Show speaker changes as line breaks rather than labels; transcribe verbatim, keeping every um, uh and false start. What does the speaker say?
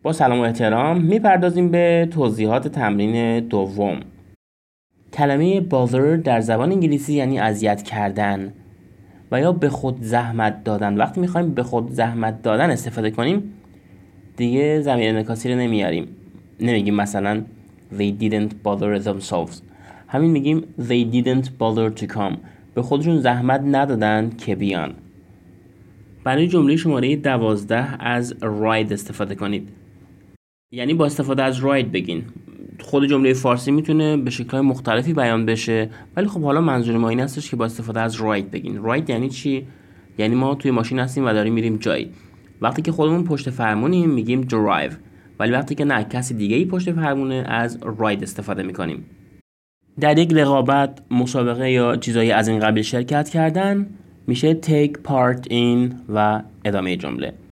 با سلام و احترام میپردازیم به توضیحات تمرین دوم. کلمه bother در زبان انگلیسی یعنی اذیت کردن و یا به خود زحمت دادن. وقتی میخوایم به خود زحمت دادن استفاده کنیم دیگه ضمیر انعکاسی رو نمیاریم، نمیگیم مثلا they didn't bother themselves، همین میگیم they didn't bother to come، به خودشون زحمت ندادن که بیان. برای جمله شماره دوازده از ride استفاده کنید، یعنی با استفاده از ride بگین. خود جمله فارسی میتونه به شکل‌های مختلفی بیان بشه، ولی خب حالا منظور ما این هستش که با استفاده از ride بگین. ride یعنی چی؟ یعنی ما توی ماشین هستیم و داریم میریم جایی. وقتی که خودمون پشت فرمونیم میگیم drive، ولی وقتی که نه کسی دیگه‌ای پشت فرمونه از ride استفاده میکنیم. در یک رقابت، مسابقه یا چیزایی از این قبیل شرکت کردن میشه take part in و ادامه جمله.